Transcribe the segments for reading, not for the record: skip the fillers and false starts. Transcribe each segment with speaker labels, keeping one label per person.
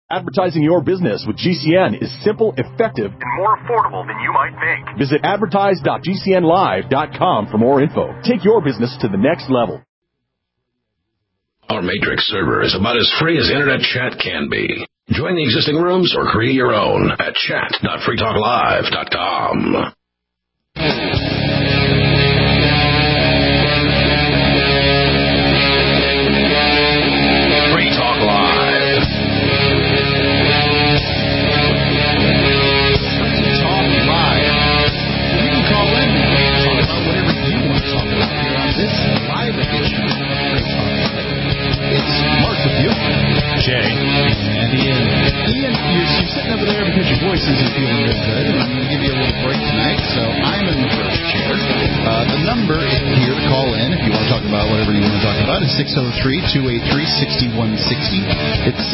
Speaker 1: Advertising your business with GCN is simple, effective, and more affordable than you might think. Visit advertise.gcnlive.com for more info. Take your business to the next level.
Speaker 2: Our Matrix server is about as free as internet chat can be. Join the existing rooms or create your own at chat.freetalklive.com.
Speaker 3: Jay. And Ian. Ian, you're sitting over there because your voice isn't feeling real good, and I'm going to give you a little break tonight, so I'm in the first chair. The number here to call in, if you want to talk about whatever you want to talk about, is 603-283-6160. It's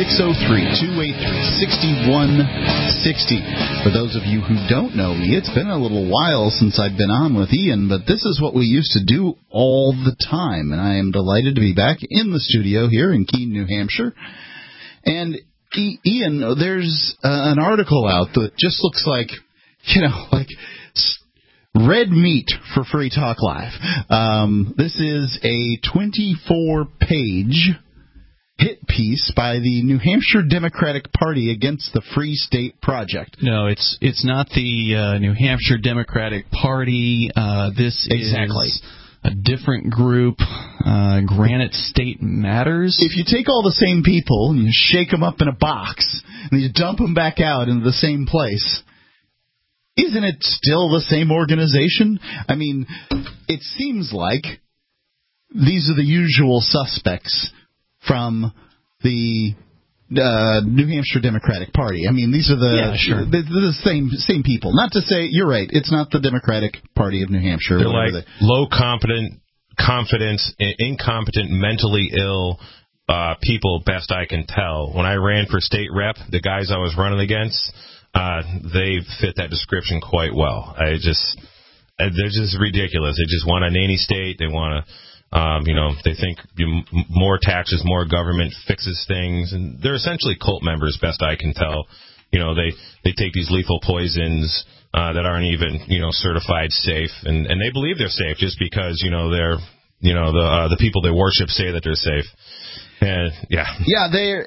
Speaker 3: 603-283-6160. For those of you who don't know me, it's been a little while since I've been on with Ian, but this is what we used to do all the time, and I am delighted to be back in the studio here in Keene, New Hampshire. And, Ian, there's an article out that just looks like, like red meat for Free Talk Live. This is a 24-page hit piece by the New Hampshire Democratic Party against the Free State Project.
Speaker 4: No, it's not the New Hampshire Democratic Party. This
Speaker 3: exactly.
Speaker 4: is a different group, Granite State Matters.
Speaker 3: If you take all the same people and you shake them up in a box and you dump them back out into the same place, isn't it still the same organization? I mean, it seems like these are the usual suspects from the New Hampshire Democratic Party. I mean, these are the same people. Not to say, you're right, it's not the Democratic Party of New Hampshire.
Speaker 5: They're like low confidence, incompetent, mentally ill people, best I can tell. When I ran for state rep, the guys I was running against, they fit that description quite well. They're just ridiculous. They just want a nanny state. They want to... they think more taxes, more government fixes things, and they're essentially cult members, best I can tell. They take these lethal poisons that aren't even, certified safe, and they believe they're safe just because, they're, the people they worship say that they're safe. And
Speaker 3: they're.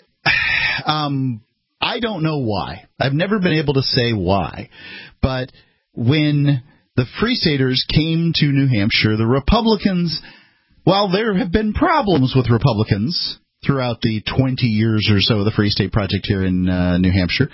Speaker 3: I don't know why. I've never been able to say why, but when the Free Staters came to New Hampshire, the Republicans. While there have been problems with Republicans throughout the 20 years or so of the Free State Project here in New Hampshire,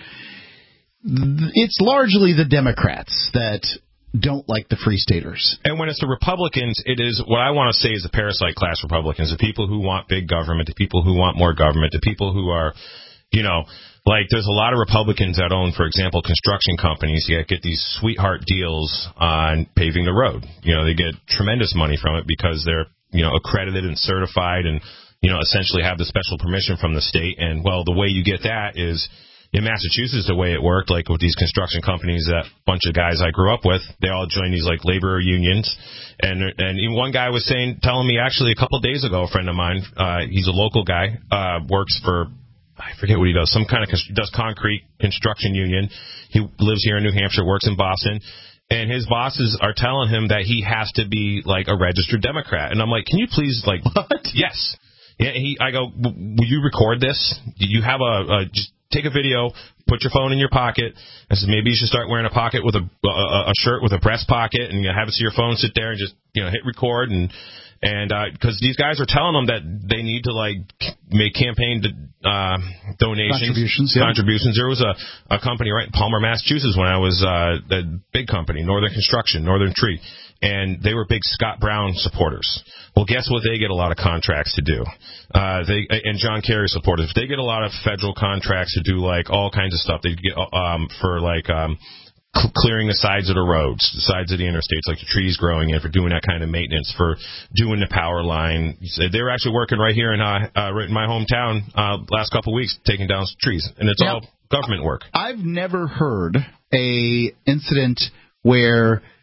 Speaker 3: it's largely the Democrats that don't like the Free Staters.
Speaker 5: And when it's the Republicans, it is what I want to say is the parasite class Republicans, the people who want big government, the people who want more government, the people who are, like there's a lot of Republicans that own, for example, construction companies. You get these sweetheart deals on paving the road. They get tremendous money from it because they're accredited and certified and, essentially have the special permission from the state. And, well, the way you get that is in Massachusetts, the way it worked, like with these construction companies, that bunch of guys I grew up with, they all joined these, like, labor unions. And even one guy was telling me actually a couple of days ago, a friend of mine, he's a local guy, works for, I forget what he does, some kind of, does concrete construction union. He lives here in New Hampshire, works in Boston. And his bosses are telling him that he has to be, like, a registered Democrat. And I'm like, can you please, like...
Speaker 3: What?
Speaker 5: Yes. Yeah, I go, will you record this? You have just take a video, put your phone in your pocket. I said, maybe you should start wearing a pocket with a shirt with a breast pocket, and have it so your phone sit there and just, hit record. And because these guys are telling them that they need to, like, make campaign donations. Contributions. There was a company right in Palmer, Massachusetts when I was the big company, Northern Construction, Northern Tree, and they were big Scott Brown supporters. Well, guess what? They get a lot of contracts to do. And John Kerry supporters. They get a lot of federal contracts to do, like, all kinds of stuff. They get for, like, clearing the sides of the roads, the sides of the interstates, like the trees growing in, for doing that kind of maintenance, for doing the power line. They were actually working right here in my hometown last couple of weeks, taking down trees, and it's all government work.
Speaker 3: I've never heard a incident where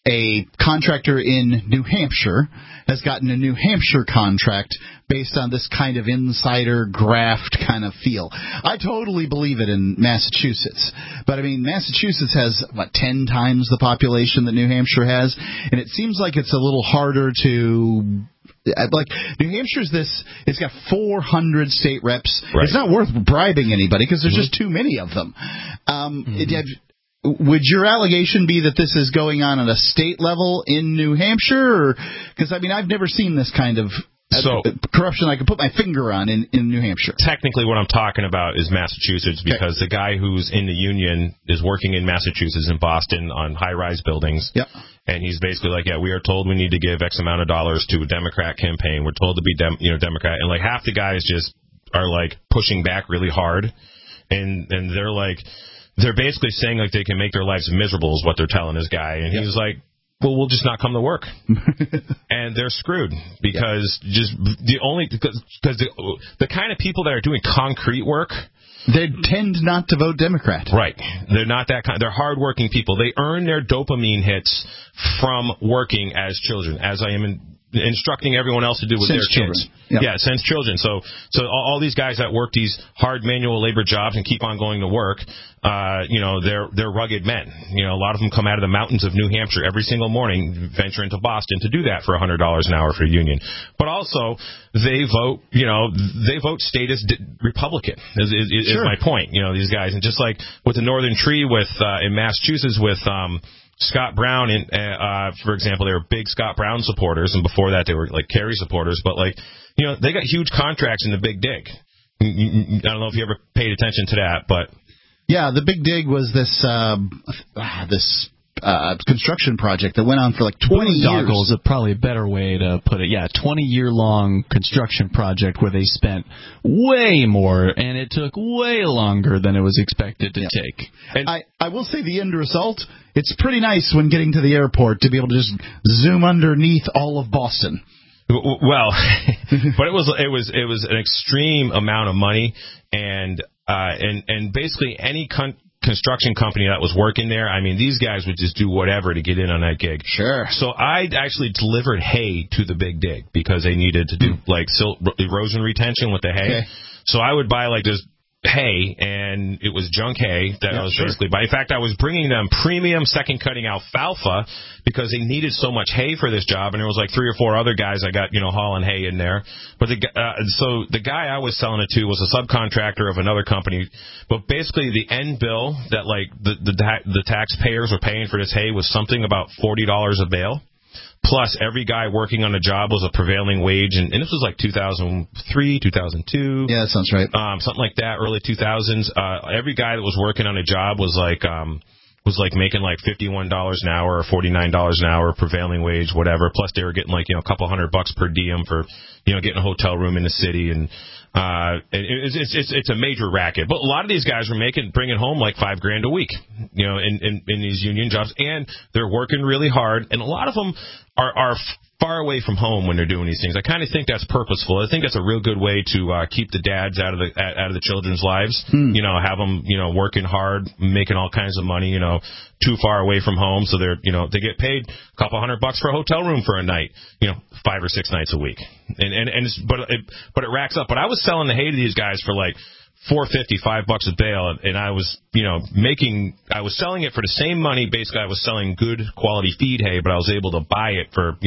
Speaker 3: a contractor in New Hampshire has gotten a New Hampshire contract based on this kind of insider graft kind of feel. I totally believe it in Massachusetts. But, I mean, Massachusetts has, 10 times the population that New Hampshire has, and it seems like it's a little harder to... Like, New Hampshire's it's got 400 state reps. Right. It's not worth bribing anybody because there's just too many of them. Would your allegation be that this is going on at a state level in New Hampshire? Because, I mean, I've never seen this kind of corruption I can put my finger on in New Hampshire.
Speaker 5: Technically, what I'm talking about is Massachusetts because the guy who's in the union is working in Massachusetts, in Boston, on high-rise buildings.
Speaker 3: Yep.
Speaker 5: And he's basically like, we are told we need to give X amount of dollars to a Democrat campaign. We're told to be Democrat. And, like, half the guys just are, like, pushing back really hard. And they're, like... They're basically saying like they can make their lives miserable is what they're telling this guy. And he's like, well, we'll just not come to work. And they're screwed because because the kind of people that are doing concrete work,
Speaker 3: they tend not to vote Democrat.
Speaker 5: Right. They're not that kind. They're hardworking people. They earn their dopamine hits from working as children, as I am instructing everyone else to do with their kids.
Speaker 3: Yep.
Speaker 5: Yeah, since children. So all these guys that work these hard manual labor jobs and keep on going to work, they're rugged men. A lot of them come out of the mountains of New Hampshire every single morning, venture into Boston to do that for $100 an hour for a union. But also they vote status Republican is my point. These guys, and just like with the Northern Tree in Massachusetts with Scott Brown, for example, they were big Scott Brown supporters, and before that they were like Kerry supporters. But they got huge contracts in the Big Dig. I don't know if you ever paid attention to that, but
Speaker 3: yeah, the Big Dig was this construction project that went on for like 20 years.
Speaker 4: Is probably a better way to put it. Yeah, 20-year-long construction project where they spent way more, and it took way longer than it was expected to take.
Speaker 3: And I will say the end result, it's pretty nice when getting to the airport to be able to just zoom underneath all of Boston.
Speaker 5: Well, but it was an extreme amount of money, and basically any construction company that was working there, I mean, these guys would just do whatever to get in on that gig.
Speaker 3: Sure.
Speaker 5: So I actually delivered hay to the Big Dig because they needed to do like erosion retention with the hay. Okay. So I would buy like this hay, and it was junk hay that I was basically buying. In fact, I was bringing them premium second cutting alfalfa because they needed so much hay for this job, and there was like 3 or 4 other guys I got hauling hay in there. But so the guy I was selling it to was a subcontractor of another company. But basically, the end bill that like the taxpayers were paying for this hay was something about $40 a bale. Plus, every guy working on the job was a prevailing wage, and this was like 2003, 2002.
Speaker 3: Yeah, that sounds right.
Speaker 5: Something like that, early 2000s. Every guy that was working on a job was like making like $51 an hour or $49 an hour, prevailing wage, whatever. Plus, they were getting like a couple $100 per diem for getting a hotel room in the city, and it's a major racket. But a lot of these guys were bringing home like $5,000 a week, in these union jobs, and they're working really hard, and a lot of them are far away from home when they're doing these things. I kind of think that's purposeful. I think that's a real good way to keep the dads out of the children's lives. Have them working hard, making all kinds of money. Too far away from home, so they're they get paid a couple $100 for a hotel room for a night. 5 or 6 nights a week, but it racks up. But I was selling the hay to these guys for like $4.50, $5 a bale, and I was I was selling it for the same money. Basically, I was selling good quality feed hay, but I was able to buy it for 30%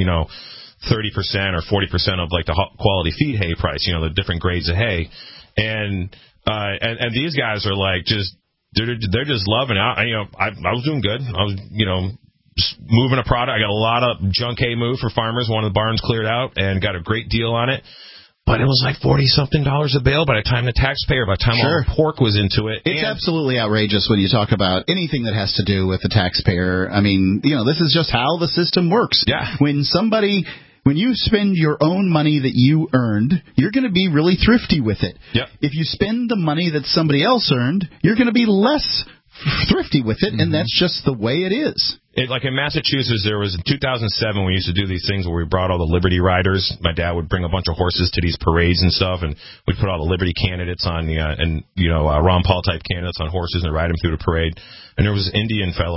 Speaker 5: or 40% of like the quality feed hay price. The different grades of hay, and these guys are like they're just loving it. I was doing good. I was moving a product. I got a lot of junk hay moved for farmers. One of the barns cleared out and got a great deal on it. But it was like $40-something a bale by the time the taxpayer, by the time all the pork was into it.
Speaker 3: It's absolutely outrageous when you talk about anything that has to do with the taxpayer. I mean, this is just how the system works.
Speaker 5: Yeah.
Speaker 3: When you spend your own money that you earned, you're going to be really thrifty with it.
Speaker 5: Yep.
Speaker 3: If you spend the money that somebody else earned, you're going to be less thrifty with it, and that's just the way it is.
Speaker 5: Like in Massachusetts, there was in 2007 we used to do these things where we brought all the Liberty riders. My dad would bring a bunch of horses to these parades and stuff, and we'd put all the Liberty candidates on Ron Paul type candidates on horses and ride them through the parade. And there was an Indian fellow named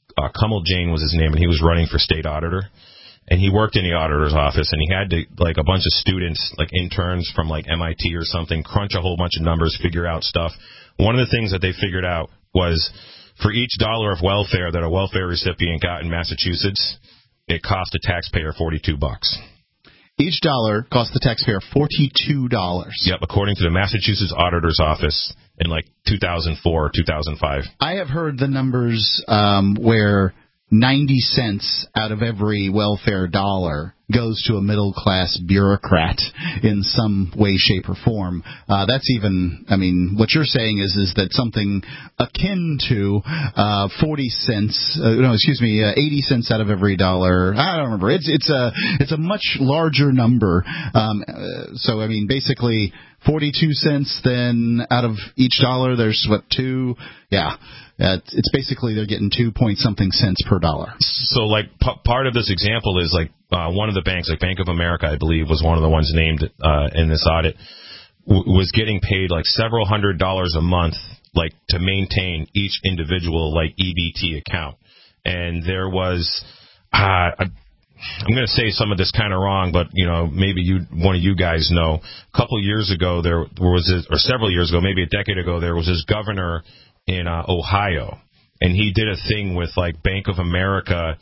Speaker 5: Kummel Jane was his name, and he was running for state auditor. And he worked in the auditor's office, and he had to, like, a bunch of students, like interns from, like, MIT or something, crunch a whole bunch of numbers, figure out stuff. One of the things that they figured out was for each dollar of welfare that a welfare recipient got in Massachusetts, it cost a taxpayer $42.
Speaker 3: Each dollar cost the taxpayer $42.
Speaker 5: Yep, according to the Massachusetts Auditor's Office in, like, 2004 or 2005.
Speaker 3: I have heard the numbers where 90 cents out of every welfare dollar goes to a middle-class bureaucrat in some way, shape, or form. That's even, I mean, what you're saying is that something akin to 40 cents, 80 cents out of every dollar. I don't remember. It's a much larger number. So, I mean, basically 42 cents, then out of each dollar, there's, what, 2? Yeah. It's basically they're getting 2-point-something cents per dollar.
Speaker 5: So, like, part of this example is, like, one of the banks, like Bank of America, I believe, was one of the ones named in this audit, was getting paid, like, several $100s a month, like, to maintain each individual, like, EBT account. And there was, I'm going to say some of this kind of wrong, but, you know, maybe one of you guys know. A couple of years ago, there was or several years ago, maybe a decade ago, there was this governor in Ohio, and he did a thing with, like, Bank of America.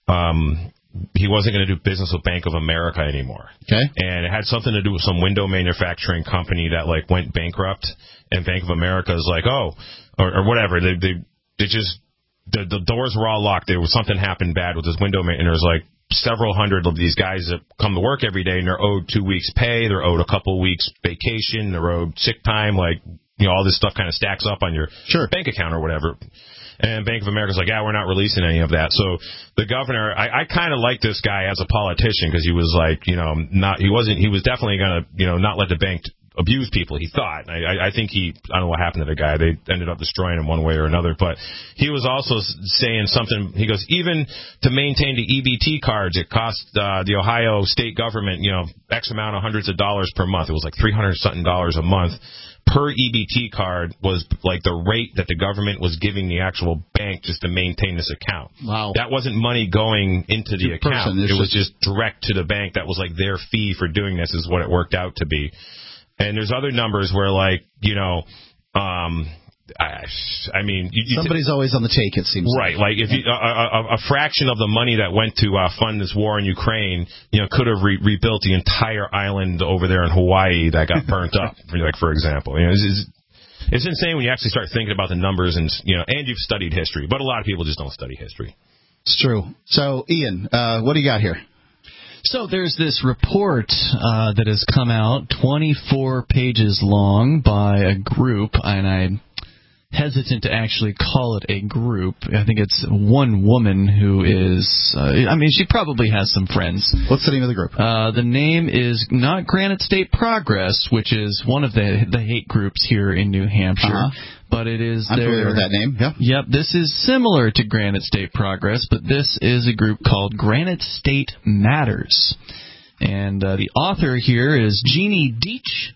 Speaker 5: He wasn't going to do business with Bank of America anymore. Okay. And it had something to do with some window manufacturing company that, like, went bankrupt, and Bank of America is like, or whatever. They just, the doors were all locked. There was something happened bad with this window man, and there's, like, several hundred of these guys that come to work every day, and they're owed 2 weeks pay, they're owed a couple weeks vacation, they're owed sick time, like, you know, all this stuff kind of stacks up on your bank account or whatever. And Bank of America's like, yeah, we're not releasing any of that. So the governor, I kind of like this guy as a politician because he was like, you know, he was definitely going to, you know, not let the bank abuse people, he thought. I think I don't know what happened to the guy. They ended up destroying him one way or another. But he was also saying something. He goes, even to maintain the EBT cards, it cost the Ohio state government, you know, X amount of hundreds of dollars per month. It was like $300-something a month. Per EBT card was like the rate that the government was giving the actual bank just to maintain this account.
Speaker 3: Wow.
Speaker 5: That wasn't money going into the account. It was just direct to the bank. That was like their fee for doing this is what it worked out to be. And there's other numbers where, like, you know, I mean,
Speaker 3: somebody's always on the take, it seems.
Speaker 5: Right. Like if you, a fraction of the money that went to fund this war in Ukraine, you know, could have rebuilt the entire island over there in Hawaii that got burnt up, like, for example. You know, it's insane when you actually start thinking about the numbers, and, you know, and you've studied history, but a lot of people just don't study history.
Speaker 3: It's true. So, Ian, what do you got here?
Speaker 4: So there's this report that has come out, 24 pages long, by a group, and I'm hesitant to actually call it a group. I think it's one woman who is, I mean, she probably has some friends.
Speaker 3: What's the name of the group?
Speaker 4: The name is not Granite State Progress, which is one of the hate groups here in New Hampshire. But it is
Speaker 3: I'm familiar with that name, yeah.
Speaker 4: Yep, this is similar to Granite State Progress, but this is a group called Granite State Matters. And the author here is Jeannie Dietsch,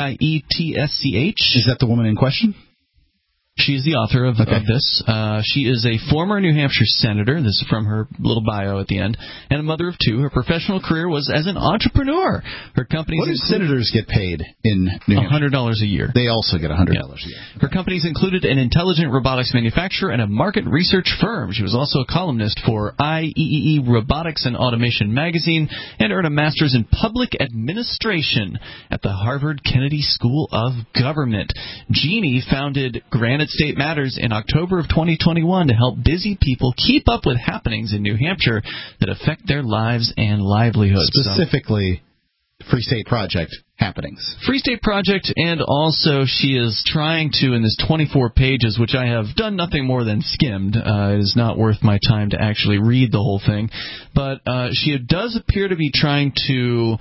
Speaker 4: D-I-E-T-S-C-H.
Speaker 3: Is that the woman in question?
Speaker 4: She is the author of this. She is a former New Hampshire senator. This is from her little bio at the end. And a mother of two. Her professional career was as an entrepreneur. Her companies
Speaker 3: what do senators get paid in New Hampshire?
Speaker 4: $100 a year.
Speaker 3: They also get $100 a year.
Speaker 4: Her companies included an intelligent robotics manufacturer and a market research firm. She was also a columnist for IEEE Robotics and Automation magazine and earned a master's in public administration at the Harvard Kennedy School of Government. Jeannie founded Granite State Matters in October of 2021 to help busy people keep up with happenings in New Hampshire that affect their lives and livelihoods.
Speaker 3: Specifically, Free State Project happenings.
Speaker 4: Free State Project, and also she is trying to, in this 24 pages, which I have done nothing more than skimmed, it is not worth my time to actually read the whole thing, but she does appear to be trying to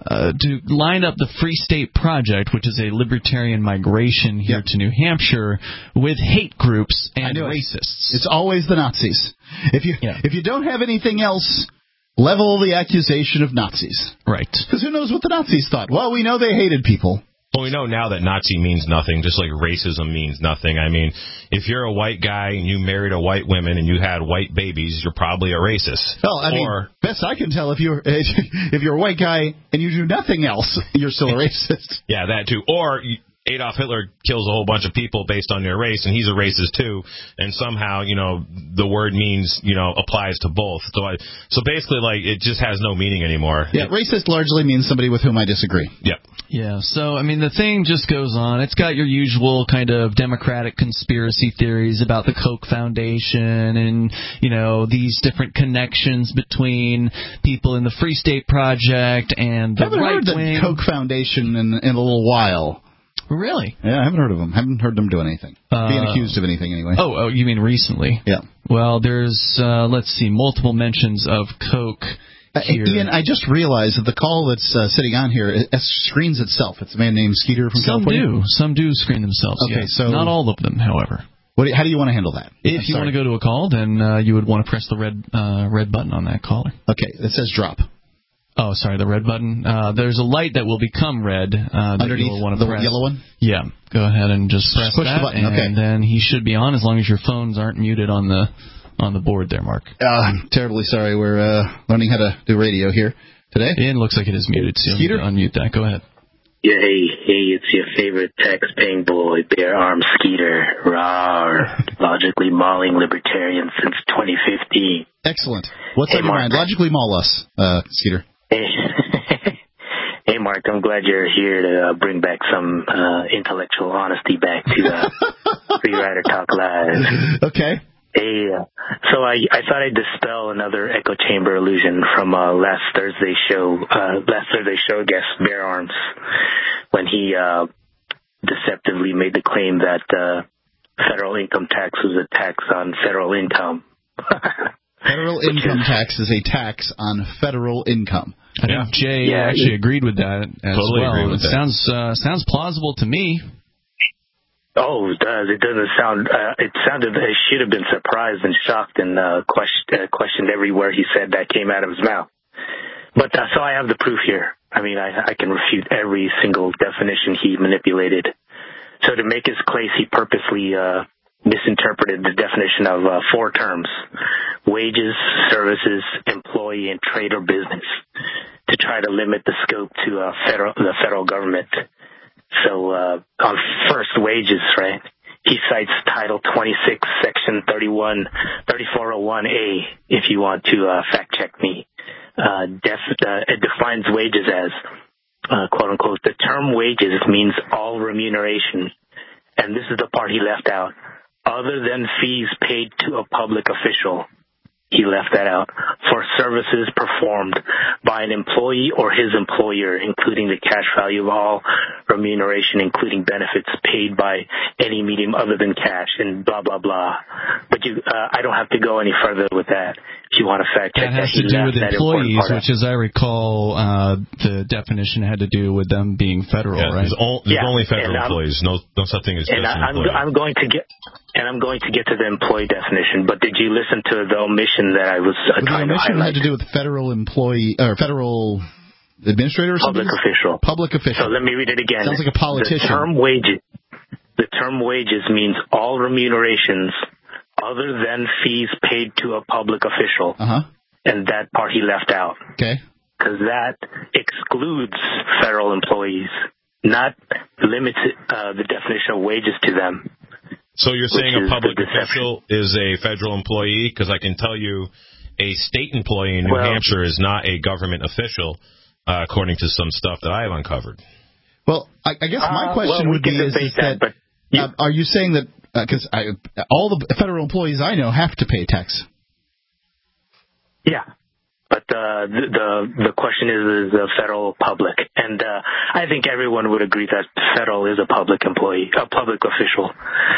Speaker 4: line up the Free State Project, which is a libertarian migration here to New Hampshire, with hate groups and racists.
Speaker 3: It's always the Nazis. If you don't have anything else, level the accusation of Nazis.
Speaker 4: Right.
Speaker 3: Because who knows what the Nazis thought? Well, we know they hated people.
Speaker 5: Well, we know now that Nazi means nothing, just like racism means nothing. I mean, if you're a white guy and you married a white woman and you had white babies, you're probably a racist.
Speaker 3: Well, I mean, best I can tell, if you're a white guy and you do nothing else, you're still a racist.
Speaker 5: Yeah, that too. Or Adolf Hitler kills a whole bunch of people based on their race, and he's a racist too. And somehow, the word means, applies to both. So basically, like, it just has no meaning anymore.
Speaker 3: Yeah, racist largely means somebody with whom I disagree.
Speaker 5: Yep.
Speaker 4: Yeah, so, I mean, the thing just goes on. It's got your usual kind of Democratic conspiracy theories about the Koch Foundation and, these different connections between people in the Free State Project and the right-wing.
Speaker 3: I haven't heard the Koch Foundation in a little while.
Speaker 4: Really?
Speaker 3: Yeah, I haven't heard of them. Haven't heard them do anything. Being accused of anything, anyway.
Speaker 4: Oh, you mean recently?
Speaker 3: Yeah.
Speaker 4: Well, there's, multiple mentions of Koch.
Speaker 3: Ian, I just realized that the call that's sitting on here screens itself. It's a man named Skeeter from California.
Speaker 4: Some do screen themselves.
Speaker 3: Okay,
Speaker 4: yes.
Speaker 3: so
Speaker 4: not all of them, however.
Speaker 3: How do you want to handle that?
Speaker 4: If you want to go to a call, then you would want to press the red button on that caller.
Speaker 3: Okay, it says drop.
Speaker 4: Oh, sorry, the red button. There's a light that will become red
Speaker 3: underneath
Speaker 4: you'll want to press.
Speaker 3: The yellow one.
Speaker 4: Yeah, go ahead and just press
Speaker 3: push
Speaker 4: that,
Speaker 3: the button.
Speaker 4: and then he should be on as long as your phones aren't muted on the board there, Mark.
Speaker 3: I'm terribly sorry. We're learning how to do radio here today.
Speaker 4: Ian looks like it is muted, so you need to unmute that. Go ahead.
Speaker 6: Yeah, hey, it's your favorite tax-paying boy, Bare Arm Skeeter. Rawr. Logically mauling libertarians since 2015.
Speaker 3: Excellent. What's on your mind? Logically maul us, Skeeter.
Speaker 6: Hey, Mark, I'm glad you're here to bring back some intellectual honesty back to Free Rider Talk Live.
Speaker 3: Okay.
Speaker 6: Hey, so I thought I'd dispel another echo chamber illusion from last Thursday's show guest, Bare Arms, when he deceptively made the claim that federal income tax was a tax on federal income.
Speaker 3: Federal income tax is a tax on federal income.
Speaker 4: I think Jay actually agreed with that as
Speaker 5: totally
Speaker 4: well.
Speaker 5: Agree with that.
Speaker 4: Sounds plausible to me.
Speaker 6: Oh, it does. It doesn't sound. It sounded. I should have been surprised and shocked and questioned every word he said that came out of his mouth. But so I have the proof here. I mean, I can refute every single definition he manipulated. So to make his case, he purposely misinterpreted the definition of 4 terms: wages, services, employee, and trade or business, to try to limit the scope to the federal government. So on first, wages, right? He cites Title 26, Section 3401A, if you want to fact check me. It defines wages as, quote unquote, the term wages means all remuneration, and this is the part he left out, other than fees paid to a public official. He left that out. For services performed by an employee or his employer, including the cash value of all remuneration, including benefits paid by any medium other than cash, and blah, blah, blah. But I don't have to go any further with that. If you want to fact check
Speaker 4: that, has to do with employees, which, as I recall, the definition had to do with them being federal, right?
Speaker 5: There's only federal employees. No such thing as just employees.
Speaker 6: I'm going to get to the employee definition. But did you listen to the omission that I was trying to highlight?
Speaker 3: The omission had to do with federal employee or federal administrator or something? Public official.
Speaker 6: So let me read it again.
Speaker 3: Sounds like a politician.
Speaker 6: The term wages means all remunerations other than fees paid to a public official. And that part he left out.
Speaker 3: Okay.
Speaker 6: Because that excludes federal employees, not limits the definition of wages to them.
Speaker 5: So you're saying a public official is a federal employee? Because I can tell you a state employee in New Hampshire is not a government official, according to some stuff that I have uncovered.
Speaker 3: Well, I guess my question would be are you saying that, because all the federal employees I know have to pay tax?
Speaker 6: Yeah. But the question is the federal public, and I think everyone would agree that federal is a public employee, a public official.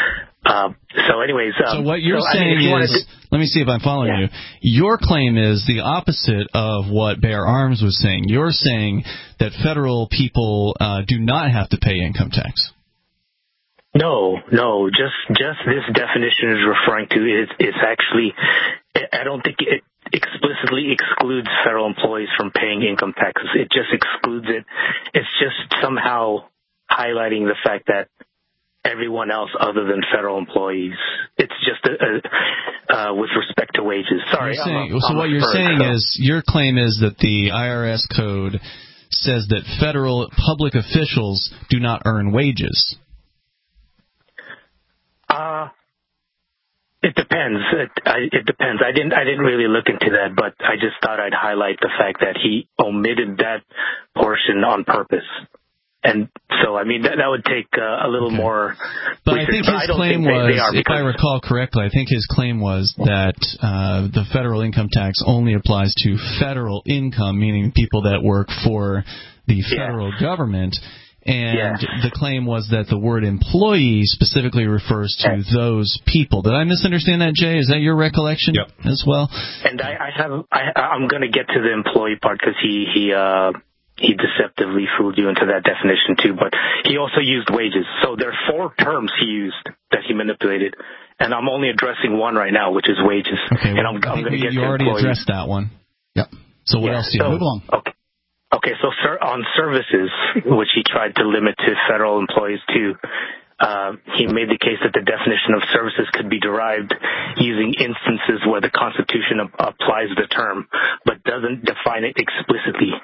Speaker 6: So, anyways,
Speaker 4: so what you're saying is, let me see if I'm following you. Your claim is the opposite of what Bare Arms was saying. You're saying that federal people do not have to pay income tax.
Speaker 6: No, just this definition is referring to it's actually, I don't think it explicitly excludes federal employees from paying income taxes. It just excludes it. It's just somehow highlighting the fact that everyone else other than federal employees, it's just with respect to wages. Sorry.
Speaker 4: So what you're saying is, your claim is that the IRS code says that federal public officials do not earn wages.
Speaker 6: It depends. It depends. I didn't really look into that, but I just thought I'd highlight the fact that he omitted that portion on purpose. And so, I mean, that would take a little more.
Speaker 4: But I think his claim was, if I recall correctly, I think his claim was that the federal income tax only applies to federal income, meaning people that work for the federal government. And the claim was that the word employee specifically refers to those people. Did I misunderstand that, Jay? Is that your recollection as well?
Speaker 6: And I'm going to get to the employee part because he deceptively fooled you into that definition too. But he also used wages. So there are 4 terms he used that he manipulated, and I'm only addressing one right now, which is wages.
Speaker 4: Okay,
Speaker 6: and I'm going to get to
Speaker 4: you already
Speaker 6: employees.
Speaker 4: addressed that one. Yep. So what else do you
Speaker 3: move along?
Speaker 6: Okay, so on services, which he tried to limit to federal employees too, he made the case that the definition of services could be derived using instances where the Constitution applies the term, but doesn't define it explicitly.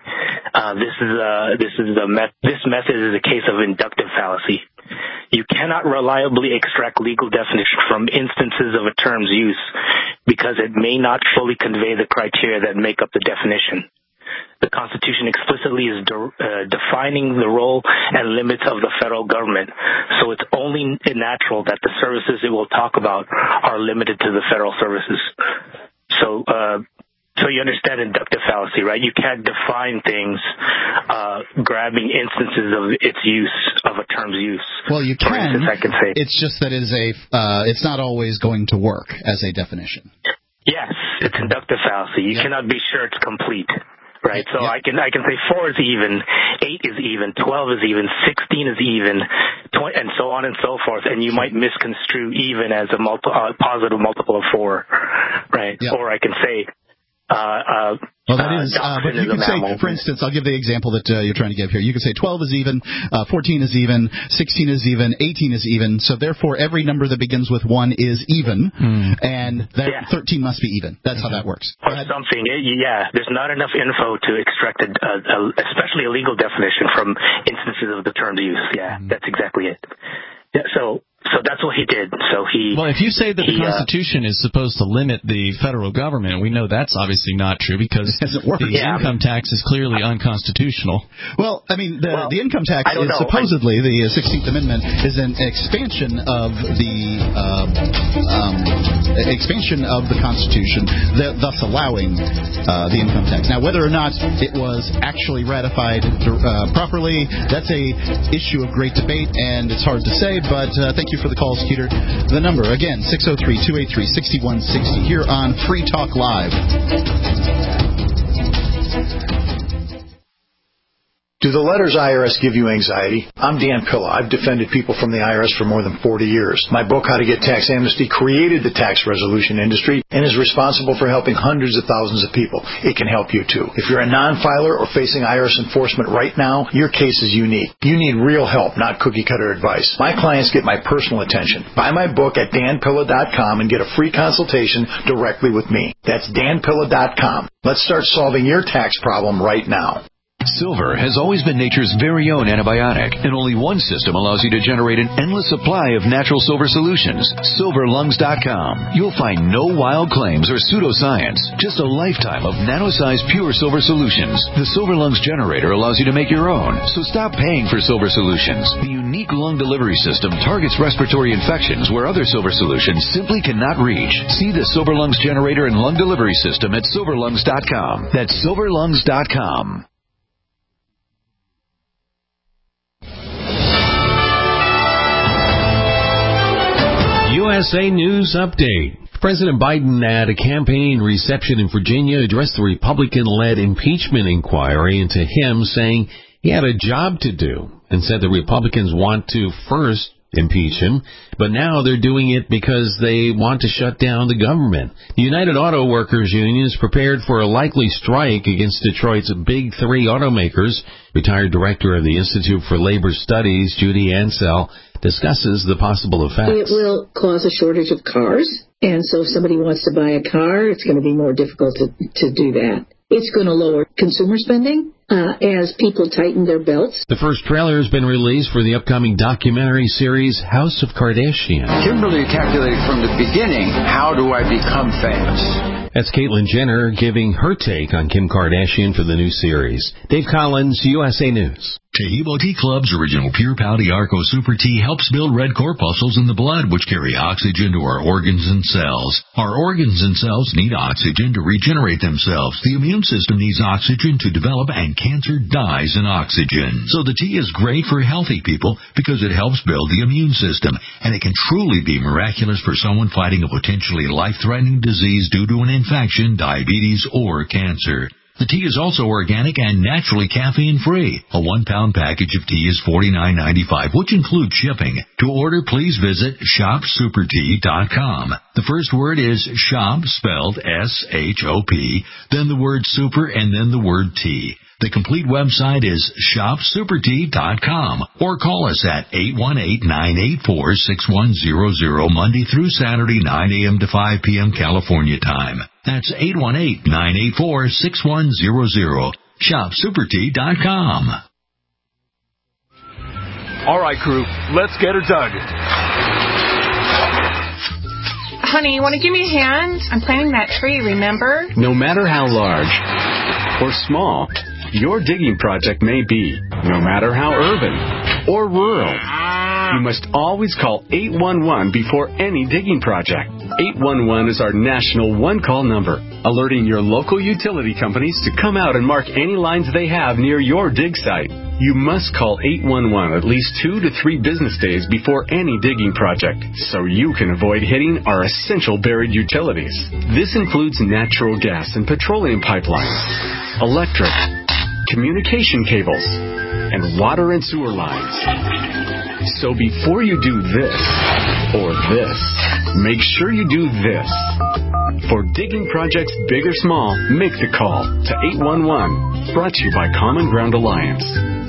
Speaker 6: This method is a case of inductive fallacy. You cannot reliably extract legal definition from instances of a term's use because it may not fully convey the criteria that make up the definition. The Constitution explicitly is defining the role and limits of the federal government, so it's only natural that the services it will talk about are limited to the federal services. So you understand inductive fallacy, right? You can't define things grabbing instances of its use, of a term's use.
Speaker 3: Well, you can.
Speaker 6: For instance, I can say
Speaker 3: it's just that it's not always going to work as a definition.
Speaker 6: Yes, it's inductive fallacy. You cannot be sure it's complete. Right, so I can say 4 is even, 8 is even, 12 is even, 16 is even, 20, and so on and so forth. And you might misconstrue even as a positive multiple of 4, right? Yeah. Or I can say.
Speaker 3: Well, that is, but you could say, for instance, I'll give the example that you're trying to give here. You could say 12 is even, 14 is even, 16 is even, 18 is even. So therefore, every number that begins with 1 is even, and that 13 must be even. That's how that works.
Speaker 6: Or something. There's not enough info to extract, especially a legal definition from instances of the term use. Yeah, that's exactly it. Yeah, so that's what he did.
Speaker 4: Well, if you say that the Constitution is supposed to limit the federal government, we know that's obviously not true because the income tax is clearly unconstitutional.
Speaker 3: Well, I mean, the income tax is supposedly, the 16th Amendment, is an expansion of the Constitution, thus allowing the income tax. Now, whether or not it was actually ratified properly, that's a issue of great debate, and it's hard to say, but thank you for the call, Skeeter. The number, again, 603-283-6160 here on Free Talk Live.
Speaker 7: Do the letters IRS give you anxiety? I'm Dan Pilla. I've defended people from the IRS for more than 40 years. My book, How to Get Tax Amnesty, created the tax resolution industry and is responsible for helping hundreds of thousands of people. It can help you, too. If you're a non-filer or facing IRS enforcement right now, your case is unique. You need real help, not cookie-cutter advice. My clients get my personal attention. Buy my book at danpilla.com and get a free consultation directly with me. That's danpilla.com. Let's start solving your tax problem right now.
Speaker 8: Silver has always been nature's very own antibiotic, and only one system allows you to generate an endless supply of natural silver solutions. SilverLungs.com. You'll find no wild claims or pseudoscience, just a lifetime of nano-sized pure silver solutions. The Silver Lungs generator allows you to make your own, so stop paying for silver solutions. The unique lung delivery system targets respiratory infections where other silver solutions simply cannot reach. See the Silver Lungs generator and lung delivery system at SilverLungs.com. That's SilverLungs.com.
Speaker 9: USA News Update. President Biden at a campaign reception in Virginia addressed the Republican-led impeachment inquiry into him, saying he had a job to do, and said the Republicans want to first impeach him, but now they're doing it because they want to shut down the government. The United Auto Workers Union is prepared for a likely strike against Detroit's big three automakers. Retired director of the Institute for Labor Studies, Judy Ansell, discusses the possible effects.
Speaker 10: It will cause a shortage of cars, and so if somebody wants to buy a car, it's going to be more difficult to do that. It's going to lower consumer spending as people tighten their belts.
Speaker 9: The first trailer has been released for the upcoming documentary series House of Kardashian.
Speaker 11: Kimberly calculated from the beginning, how do I become famous?
Speaker 9: That's Caitlyn Jenner giving her take on Kim Kardashian for the new series. Dave Collins, USA News.
Speaker 12: Taheebo Tea Club's original Pure Pau Arco Super Tea helps build red corpuscles in the blood, which carry oxygen to our organs and cells. Our organs and cells need oxygen to regenerate themselves. The immune system needs oxygen to develop, and cancer dies in oxygen. So the tea is great for healthy people because it helps build the immune system, and it can truly be miraculous for someone fighting a potentially life-threatening disease due to an infection, diabetes, or cancer. The tea is also organic and naturally caffeine-free. A 1-pound package of tea is $49.95, which includes shipping. To order, please visit shopsupertea.com. The first word is shop, spelled S-H-O-P, then the word super, and then the word tea. The complete website is shopsupertea.com, or call us at 818-984-6100 Monday through Saturday, 9 a.m. to 5 p.m. California time. That's 818-984-6100. Shopsupertea.com.
Speaker 1: All right, crew, let's get her dug.
Speaker 13: Honey, you want to give me a hand? I'm planting that tree, remember?
Speaker 14: No matter how large or small your digging project may be, no matter how urban or rural, you must always call 811 before any digging project. 811 is our national one-call number, alerting your local utility companies to come out and mark any lines they have near your dig site. You must call 811 at least 2 to 3 business days before any digging project, so you can avoid hitting our essential buried utilities. This includes natural gas and petroleum pipelines, electric, communication cables, and water and sewer lines. So before you do this or this, make sure you do this. For digging projects big or small, make the call to 811. Brought to you by Common Ground Alliance.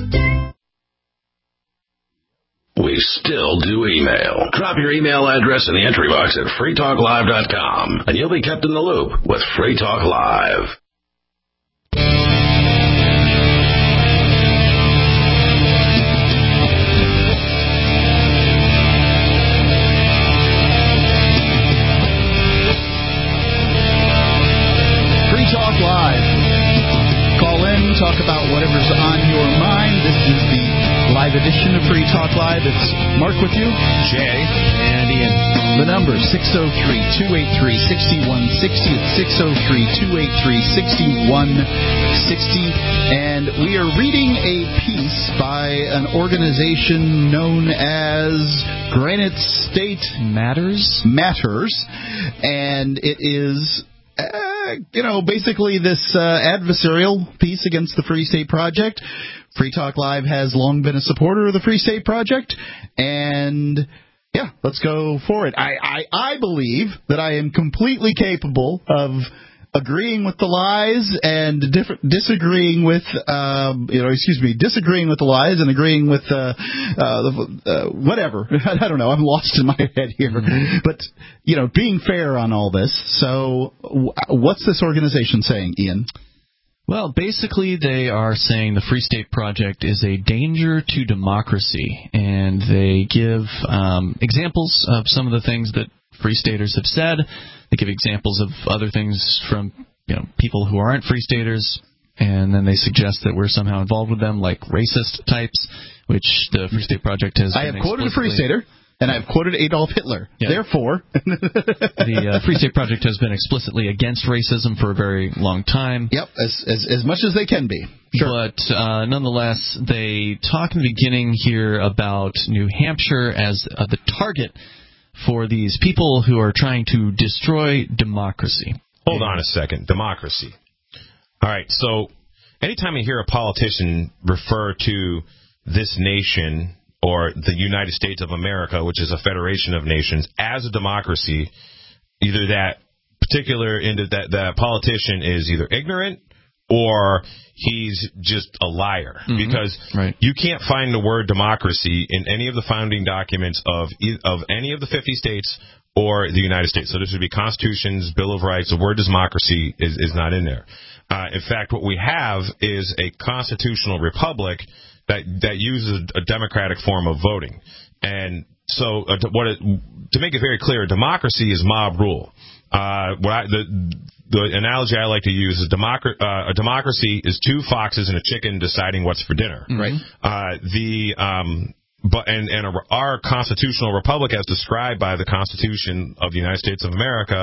Speaker 2: We still do email. Drop your email address in the entry box at freetalklive.com, and you'll be kept in the loop with Free Talk Live.
Speaker 3: Talk about whatever's on your mind. This is the live edition of Free Talk Live. It's Mark with you,
Speaker 5: Jay, and Ian.
Speaker 3: The number 603-283-6160. It's 603-283-6160. And we are reading a piece by an organization known as Granite State Matters. And it is... basically this adversarial piece against the Free State Project. Free Talk Live has long been a supporter of the Free State Project, and yeah, let's go for it. I believe that I am completely capable of agreeing with the lies and disagreeing with the lies and agreeing with whatever. I don't know. I'm lost in my head here. But being fair on all this. So, what's this organization saying, Ian?
Speaker 4: Well, basically, they are saying the Free State Project is a danger to democracy, and they give examples of some of the things that Free Staters have said. They give examples of other things from people who aren't Free Staters, and then they suggest that we're somehow involved with them, like racist types, which the Free State Project has.
Speaker 3: I have quoted a Free Stater, and I've quoted Adolf Hitler. Yeah. Therefore,
Speaker 4: the Free State Project has been explicitly against racism for a very long time.
Speaker 3: Yep, as much as they can be. Sure.
Speaker 4: But nonetheless, they talk in the beginning here about New Hampshire as the target for these people who are trying to destroy democracy.
Speaker 5: Hold on a second. Democracy. All right, so anytime you hear a politician refer to this nation or the United States of America, which is a federation of nations, as a democracy, either that politician is either ignorant or he's just a liar. Because you can't find the word democracy in any of the founding documents of any of the 50 states or the United States. So this would be constitutions, Bill of Rights. The word democracy is not in there. In fact, what we have is a constitutional republic that uses a democratic form of voting. And so to make it very clear, democracy is mob rule. The analogy I like to use is a democracy is two foxes and a chicken deciding what's for dinner.
Speaker 4: Right.
Speaker 5: Our constitutional republic, as described by the Constitution of the United States of America,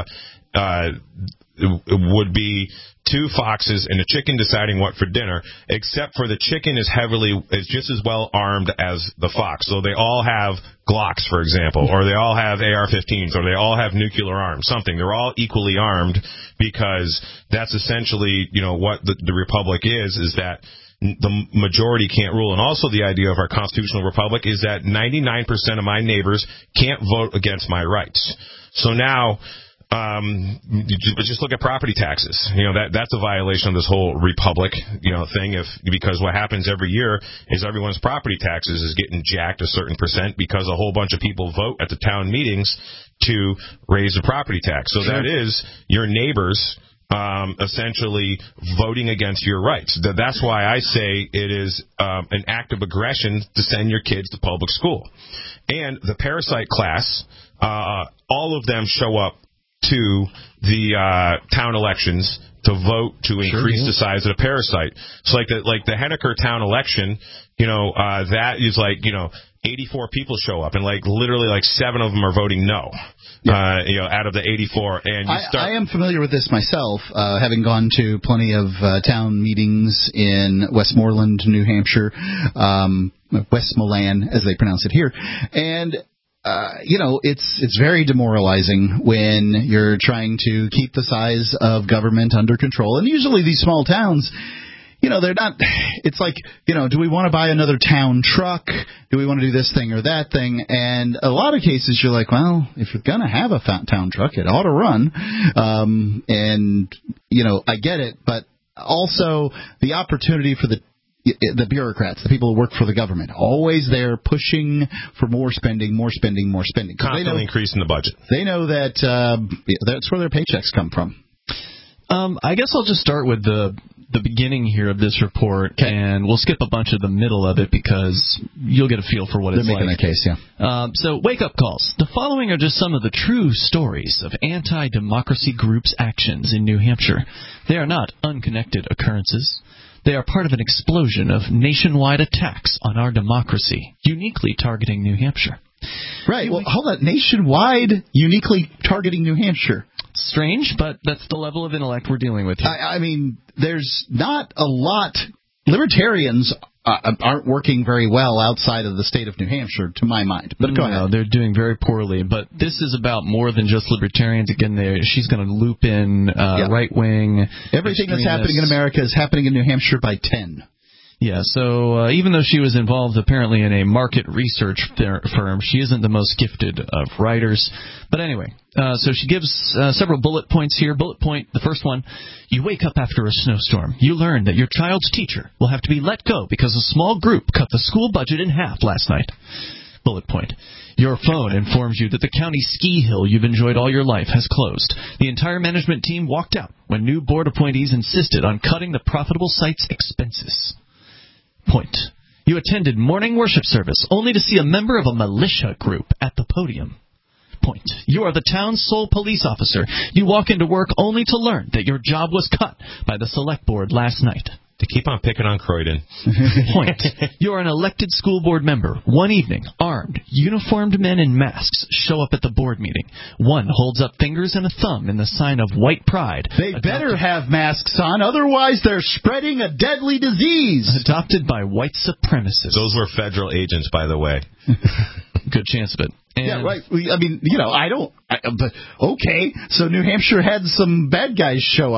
Speaker 5: would be two foxes and a chicken deciding what for dinner, except for the chicken is just as well armed as the fox. So they all have Glocks, for example, or they all have AR-15s, or they all have nuclear arms, something. They're all equally armed, because that's essentially, what the republic is that the majority can't rule. And also the idea of our constitutional republic is that 99% of my neighbors can't vote against my rights. So now, just look at property taxes. That's a violation of this whole republic, thing. Because what happens every year is everyone's property taxes is getting jacked a certain percent because a whole bunch of people vote at the town meetings to raise the property tax. So that is your neighbors essentially voting against your rights. That's why I say it is an act of aggression to send your kids to public school. And the parasite class, all of them show up to the town elections to vote to increase the size of the parasite. So like the Henniker town election, that is 84 people show up, and literally 7 of them are voting no. Out of the 84. And I am familiar with this myself, having gone to plenty of town meetings in Westmoreland, New Hampshire, Westmoreland, as they pronounce it here. And it's very demoralizing when you're trying to keep the size of government under control. And usually these small towns, they're not, it's like, do we want to buy another town truck? Do we want to do this thing or that thing? And a lot of cases you're like, well, if you're going to have a town truck, it ought to run. I get it, but also the opportunity for the bureaucrats, the people who work for the government, always there pushing for more spending. Constantly increasing the budget.
Speaker 3: They know that that's where their paychecks come from.
Speaker 4: I guess I'll just start with the beginning here of this report, and we'll skip a bunch of the middle of it because you'll get a feel for what it's like.
Speaker 3: They're making that case, yeah.
Speaker 4: So, wake-up calls. The following are just some of the true stories of anti-democracy groups' actions in New Hampshire. They are not unconnected occurrences. They are part of an explosion of nationwide attacks on our democracy, uniquely targeting New Hampshire.
Speaker 3: Right. Well, hold on. Nationwide, uniquely targeting New Hampshire.
Speaker 4: Strange, but that's the level of intellect we're dealing with here.
Speaker 3: I mean, there's not a lot. Libertarians aren't working very well outside of the state of New Hampshire, to my mind. But go ahead.
Speaker 4: They're doing very poorly. But this is about more than just libertarians. Again, she's going to loop in right-wing.
Speaker 3: Everything that's happening in America is happening in New Hampshire by 10.
Speaker 4: Yeah, so even though she was involved apparently in a market research firm, she isn't the most gifted of writers. But anyway, so she gives several bullet points here. Bullet point, the first one, you wake up after a snowstorm. You learn that your child's teacher will have to be let go because a small group cut the school budget in half last night. Bullet point. Your phone informs you that the county ski hill you've enjoyed all your life has closed. The entire management team walked out when new board appointees insisted on cutting the profitable site's expenses. Point. You attended morning worship service only to see a member of a militia group at the podium. Point. You are the town's sole police officer. You walk into work only to learn that your job was cut by the select board last night.
Speaker 5: To keep on picking on Croydon.
Speaker 4: Point. You are an elected school board member. One evening, armed, uniformed men in masks show up at the board meeting. One holds up fingers and a thumb in the sign of white pride.
Speaker 3: They better have masks on, otherwise they're spreading a deadly disease.
Speaker 4: Adopted by white supremacists.
Speaker 5: Those were federal agents, by the way.
Speaker 4: Good chance of it. And
Speaker 3: yeah, right. I mean, but okay. So New Hampshire had some bad guys show up.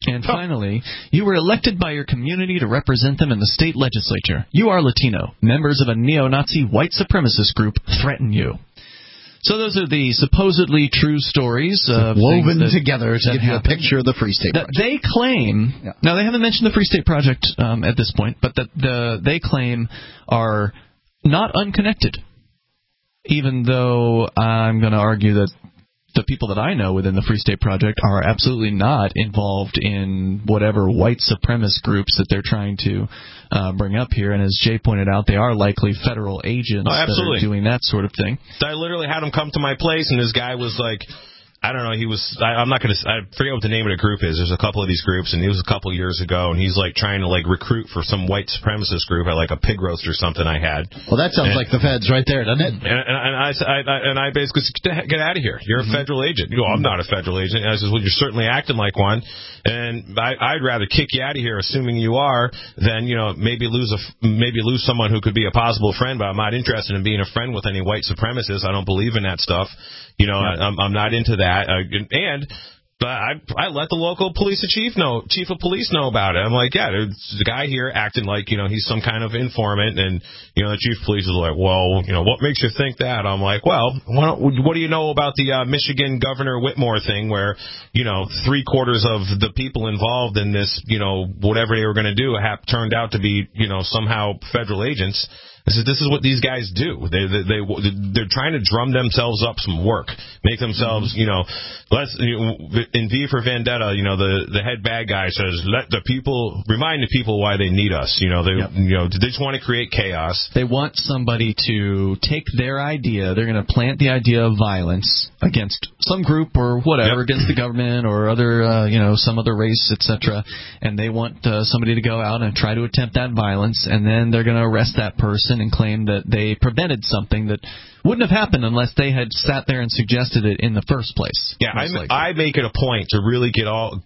Speaker 4: And finally, you were elected by your community to represent them in the state legislature. You are Latino. Members of a neo-Nazi white supremacist group threaten you. So those are the supposedly true stories
Speaker 3: woven together to give you a picture of the Free State Project.
Speaker 4: They claim, now they haven't mentioned the Free State Project at this point, but that they claim are not unconnected, even though I'm going to argue that the people that I know within the Free State Project are absolutely not involved in whatever white supremacist groups that they're trying to bring up here. And as Jay pointed out, they are likely federal agents that are doing that sort of thing.
Speaker 5: I literally had him come to my place, and this guy was like, I don't know, I'm not going to, I forget what the name of the group is. There's a couple of these groups, and it was a couple years ago, and he's like trying to like recruit for some white supremacist group at like a pig roast or something I had.
Speaker 3: Well, that sounds like the feds right there, doesn't it?
Speaker 5: And I basically said, get out of here. You're a federal agent. You go, I'm not a federal agent. And I says, well, you're certainly acting like one, and I'd rather kick you out of here, assuming you are, than, you know, maybe lose someone who could be a possible friend, but I'm not interested in being a friend with any white supremacists. I don't believe in that stuff. You know, I'm not into that. But I let the local chief of police know about it. I'm like, yeah, there's a guy here acting like, you know, he's some kind of informant, and, you know, the chief of police is like, well, you know, what makes you think that? I'm like, well, what do you know about the Michigan Governor Whitmore thing, where, you know, 3/4 of the people involved in this, you know, whatever they were going to do turned out to be, you know, somehow federal agents. I said, this is what these guys do. They're trying to drum themselves up some work, make themselves, you know, in V for Vendetta, you know, the head bad guy says, remind the people why they need us. You know, they just want to create chaos.
Speaker 4: They want somebody to take their idea. They're going to plant the idea of violence against some group or whatever, against the government or other, you know, some other race, etc. And they want somebody to go out and try to attempt that violence, and then they're going to arrest that person and claim that they prevented something that wouldn't have happened unless they had sat there and suggested it in the first place.
Speaker 5: Yeah, I make it a point to really get on,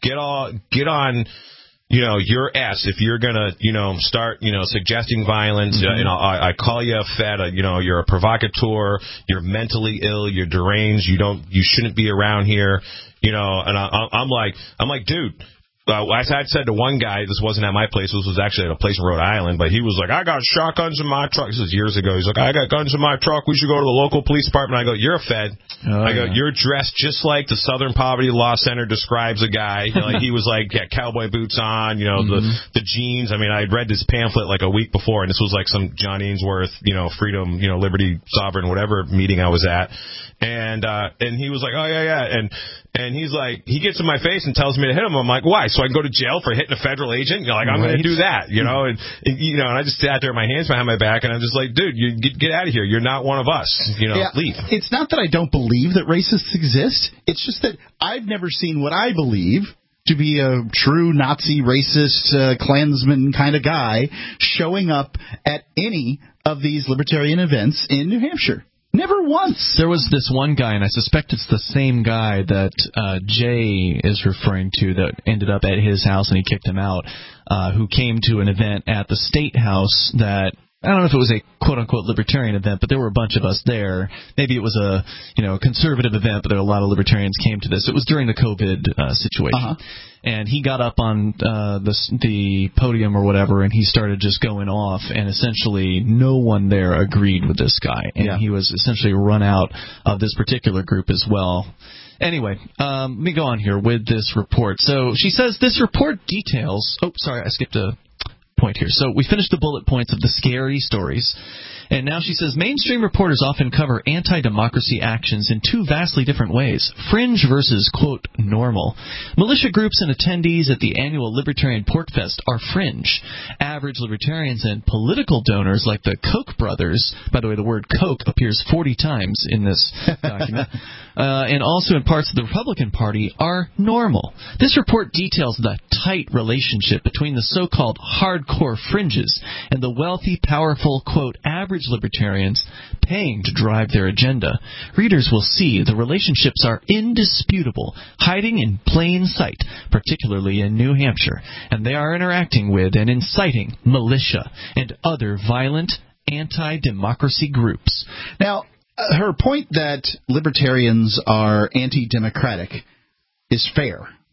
Speaker 5: you know, your ass if you're gonna, you know, start, you know, suggesting violence. You know, I call you a fed. You know, you're a provocateur. You're mentally ill. You're deranged. You shouldn't be around here. You know, and I'm like, dude. I said to one guy, this wasn't at my place, this was actually at a place in Rhode Island, but he was like, I got shotguns in my truck. This was years ago. He's like, I got guns in my truck. We should go to the local police department. I go, you're a fed. You're dressed just like the Southern Poverty Law Center describes a guy. You know, like he was like, cowboy boots on, you know, the jeans. I mean, I had read this pamphlet like a week before, and this was like some John Ainsworth, you know, freedom, you know, liberty, sovereign, whatever meeting I was at. And he was like, oh, yeah. And he's like, he gets in my face and tells me to hit him. I'm like, why? So I can go to jail for hitting a federal agent? You're like, I'm going to do that, you know? And you know, and I just sat there with my hands behind my back, and I'm just like, dude, you get out of here. You're not one of us. You know, leave.
Speaker 3: It's not that I don't believe that racists exist. It's just that I've never seen what I believe to be a true Nazi, racist, Klansman kind of guy showing up at any of these libertarian events in New Hampshire. Never once.
Speaker 4: There was this one guy, and I suspect it's the same guy that Jay is referring to, that ended up at his house and he kicked him out, who came to an event at the State House that, I don't know if it was a quote-unquote libertarian event, but there were a bunch of us there. Maybe it was a, you know, conservative event, but there were a lot of libertarians came to this. It was during the COVID situation. And he got up on the podium or whatever, and he started just going off, and essentially no one there agreed with this guy. And he was essentially run out of this particular group as well. Anyway, let me go on here with this report. So she says this report details... Oh, sorry, I skipped a point here. So we finished the bullet points of the scary stories. And now she says, mainstream reporters often cover anti-democracy actions in two vastly different ways. Fringe versus, quote, normal. Militia groups and attendees at the annual Libertarian Pork Fest are fringe. Average libertarians and political donors like the Koch brothers, by the way, the word Koch appears 40 times in this document, and also in parts of the Republican Party, are normal. This report details the tight relationship between the so-called hardcore fringes and the wealthy, powerful, quote, average libertarians paying to drive their agenda. Readers will see the relationships are indisputable, hiding in plain sight, particularly in New Hampshire, and they are interacting with and inciting militia and other violent anti-democracy groups.
Speaker 3: Now, her point that libertarians are anti-democratic is fair.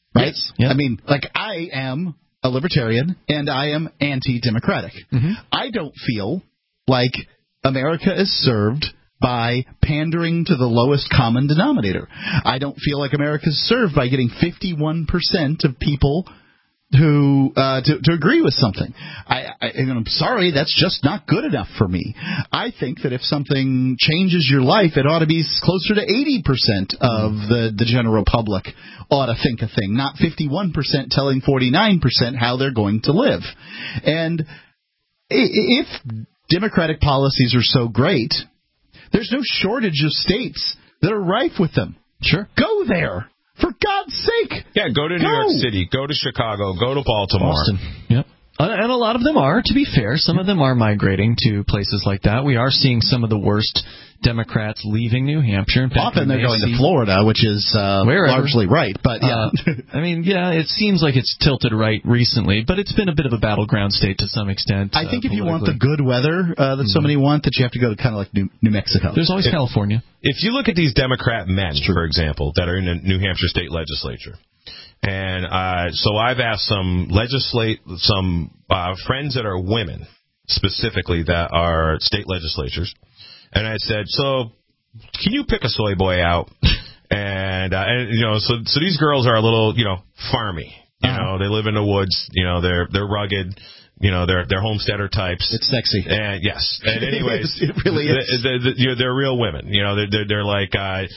Speaker 3: right?
Speaker 4: Yes. Yeah.
Speaker 3: I mean, like, I am a libertarian, and I am anti-democratic.
Speaker 4: Mm-hmm.
Speaker 3: I don't feel like America is served by pandering to the lowest common denominator. I don't feel like America is served by getting 51% of people who to agree with something. I'm sorry, that's just not good enough for me. I think that if something changes your life, it ought to be closer to 80% of the general public ought to think a thing, not 51% telling 49% how they're going to live. And if democratic policies are so great, there's no shortage of states that are rife with them.
Speaker 4: Sure.
Speaker 3: Go there. For God's sake.
Speaker 5: Yeah, go to New York City, go to Chicago, go to Baltimore.
Speaker 4: Boston. Yep. And a lot of them are, to be fair, some of them are migrating to places like that. We are seeing some of the worst Democrats leaving New Hampshire. In fact,
Speaker 3: often they're going to Florida, which is largely right. But yeah,
Speaker 4: I mean, yeah, it seems like it's tilted right recently, but it's been a bit of a battleground state to some extent.
Speaker 3: I think if you want the good weather that so many want, that you have to go to kind of like New Mexico.
Speaker 4: There's always California.
Speaker 5: If you look at these Democrat men, for example, that are in the New Hampshire state legislature, and so I've asked some friends that are women specifically that are state legislatures. And I said, so can you pick a soy boy out? And you know, so these girls are a little, you know, farmy. You know, they live in the woods. You know, they're rugged. You know, they're homesteader types.
Speaker 3: It's sexy.
Speaker 5: And yes. And anyways,
Speaker 3: it really is.
Speaker 5: They're real women. You know, they're like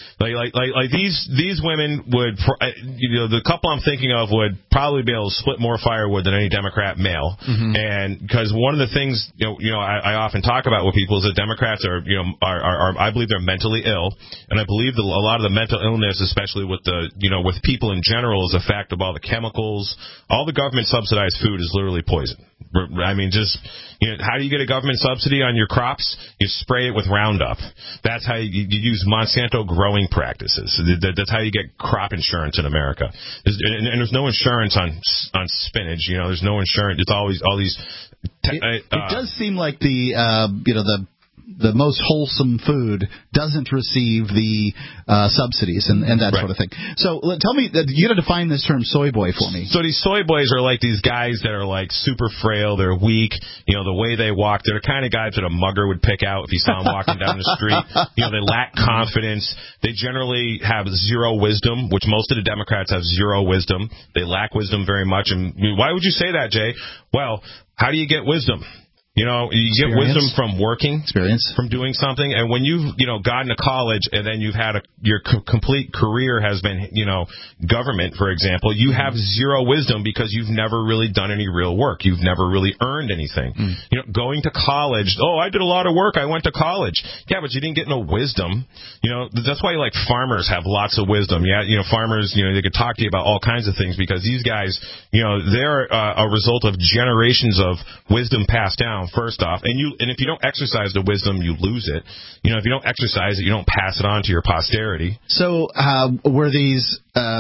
Speaker 5: these women would, you know, the couple I'm thinking of would probably be able to split more firewood than any Democrat male. Mm-hmm. And because one of the things, you know, I often talk about with people is that Democrats are, you know, are I believe they're mentally ill, and I believe that a lot of the mental illness, especially with the, you know, with people in general, is the fact of all the chemicals. All the government subsidized food is literally poison. I mean, just, you know, how do you get a government subsidy on your crops? You spray it with Roundup. That's how you use Monsanto growing practices. That's how you get crop insurance in America. And there's no insurance on spinach. You know, there's no insurance. It's always all these.
Speaker 3: It does seem like the most wholesome food doesn't receive the subsidies and that sort of thing. So tell me, you got to define this term soy boy for me.
Speaker 5: So these soy boys are like these guys that are like super frail. They're weak. You know, the way they walk, they're the kind of guys that a mugger would pick out if he saw him walking down the street. You know, they lack confidence. They generally have zero wisdom, which most of the Democrats have zero wisdom. They lack wisdom very much. And why would you say that, Jay? Well, how do you get wisdom? You know, you get wisdom from working, from doing something, and when you've, you know, gotten to college and then you've had your complete career has been, you know, government, for example, you have zero wisdom because you've never really done any real work. You've never really earned anything. You know, going to college, I did a lot of work. I went to college. Yeah, but you didn't get no wisdom. You know, that's why, like, farmers have lots of wisdom. Yeah, you know, farmers, you know, they could talk to you about all kinds of things because these guys, you know, they're a result of generations of wisdom passed down. First off, and if you don't exercise the wisdom, you lose it. You know, if you don't exercise it, you don't pass it on to your posterity.
Speaker 3: So, were these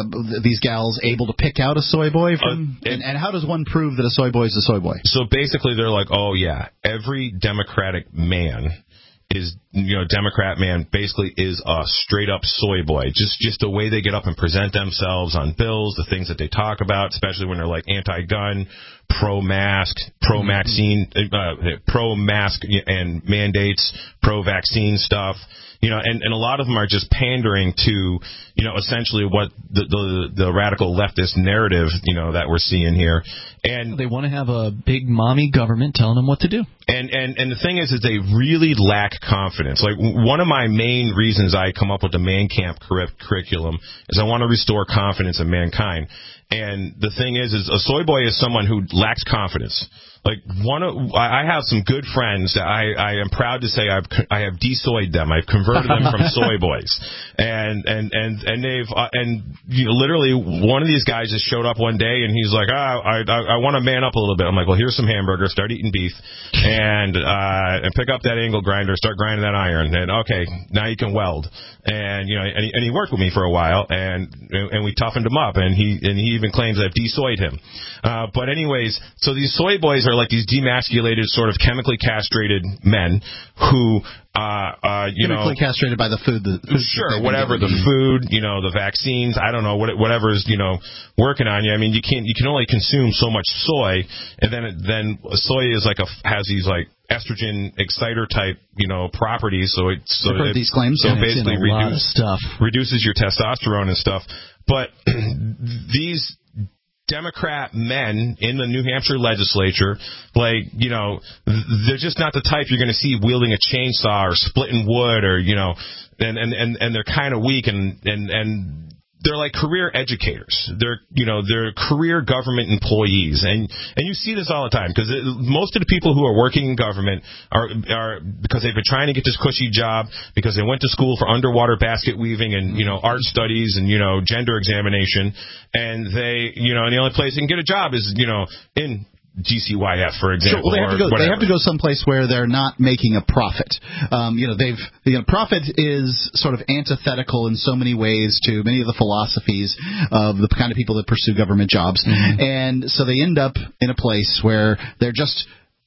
Speaker 3: gals able to pick out a soy boy from? And how does one prove that a soy boy is a soy boy?
Speaker 5: So basically, they're like, oh yeah, every Democratic man is, you know, Democrat man basically is a straight up soy boy. Just the way they get up and present themselves on bills, the things that they talk about, especially when they're like anti-gun, pro-mask, pro-vaccine, pro-mask and mandates, pro-vaccine stuff. You know, and a lot of them are just pandering to, you know, essentially what the radical leftist narrative, you know, that we're seeing here. And
Speaker 4: they want to have a big mommy government telling them what to do.
Speaker 5: And the thing is they really lack confidence. Like, one of my main reasons I come up with the Man Camp curriculum is I want to restore confidence in mankind. And the thing is a soy boy is someone who lacks confidence. Like, I have some good friends that I am proud to say I have de-soyed them. I've converted them from soy boys, and they've you know, literally one of these guys just showed up one day and he's like, I want to man up a little bit. I'm like, well, here's some hamburger, start eating beef, and pick up that angle grinder, start grinding that iron, and okay, now you can weld. and he worked with me for a while, and we toughened him up, and he even claims I've de-soyed him. But anyways, so these soy boys are like these demasculated, sort of chemically castrated men who,
Speaker 3: chemically castrated by the food.
Speaker 5: Sure, whatever, the food, the vaccines, I don't know, whatever's, working on you. I mean, you can only consume so much soy, and then soy is has these like estrogen exciter type, properties. So
Speaker 3: I've heard these claims.
Speaker 5: So basically reduces your testosterone and stuff. But these Democrat men in the New Hampshire legislature, they're just not the type you're going to see wielding a chainsaw or splitting wood, or and they're kind of weak, and they're like career educators. They're career government employees, and you see this all the time, because most of the people who are working in government are because they've been trying to get this cushy job, because they went to school for underwater basket weaving and art studies and gender examination, and they and the only place they can get a job is in GCYF, for example.
Speaker 3: Sure, well, they have to go someplace where they're not making a profit. Profit is sort of antithetical in so many ways to many of the philosophies of the kind of people that pursue government jobs, and so they end up in a place where they're just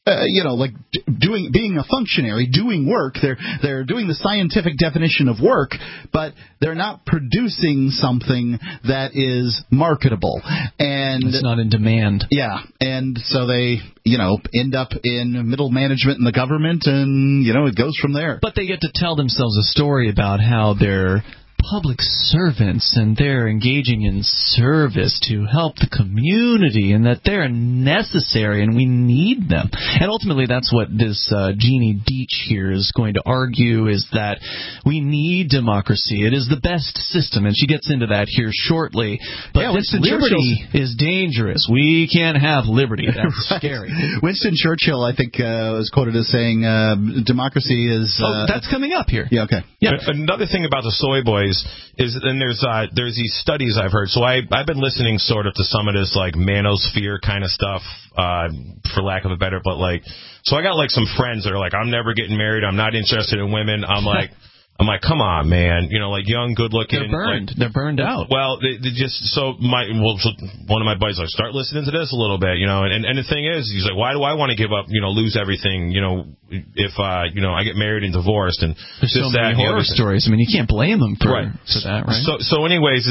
Speaker 3: being a functionary, doing work. They're doing the scientific definition of work, but they're not producing something that is marketable, and
Speaker 4: it's not in demand.
Speaker 3: Yeah, and so they end up in middle management in the government, and it goes from there.
Speaker 4: But they get to tell themselves a story about how they're public servants and they're engaging in service to help the community, and that they're necessary and we need them. And ultimately that's what this Jeannie Deach here is going to argue, is that we need democracy. It is the best system, and she gets into that here shortly. But this liberty is dangerous. We can't have liberty. That's right. Scary.
Speaker 3: Winston Churchill, I think, was quoted as saying democracy is...
Speaker 4: that's coming up here.
Speaker 3: Yeah, okay.
Speaker 5: Yeah. Another thing about the soy boys is, and there's these studies I've heard. So I've been listening sort of to some of this like manosphere kind of stuff, for lack of a better, but so I got some friends that are like, I'm never getting married, I'm not interested in women. I'm like, come on, man. Young, good-looking.
Speaker 4: They're burned. They're burned out.
Speaker 5: Well, they just one of my buddies start listening to this a little bit, and the thing is, he's like, why do I want to give up, lose everything, if I get married and divorced, and
Speaker 4: there's so many horror stories. I mean, you can't blame them for that, right?
Speaker 5: So anyways,